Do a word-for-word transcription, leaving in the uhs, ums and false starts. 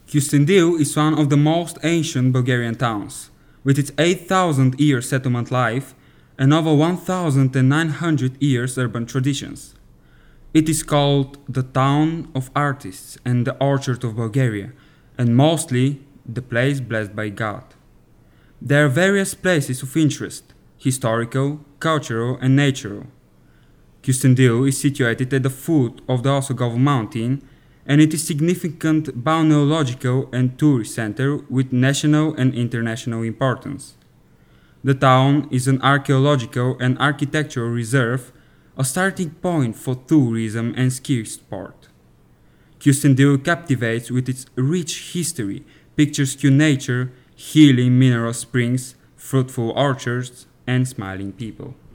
Kyustendil is one of the most ancient Bulgarian towns, with its eight thousand year settlement life and over one thousand nine hundred years urban traditions. It is called the town of artists and the orchard of Bulgaria, and mostly the place blessed by God. There are various places of interest, historical, cultural and natural. Kyustendil is situated at the foot of the Osogov mountain, and it is a significant balneological and tourist center with national and international importance. The town is an archaeological and architectural reserve, a starting point for tourism and ski sport. Kyustendil captivates with its rich history, picturesque nature, healing mineral springs, fruitful orchards, and smiling people.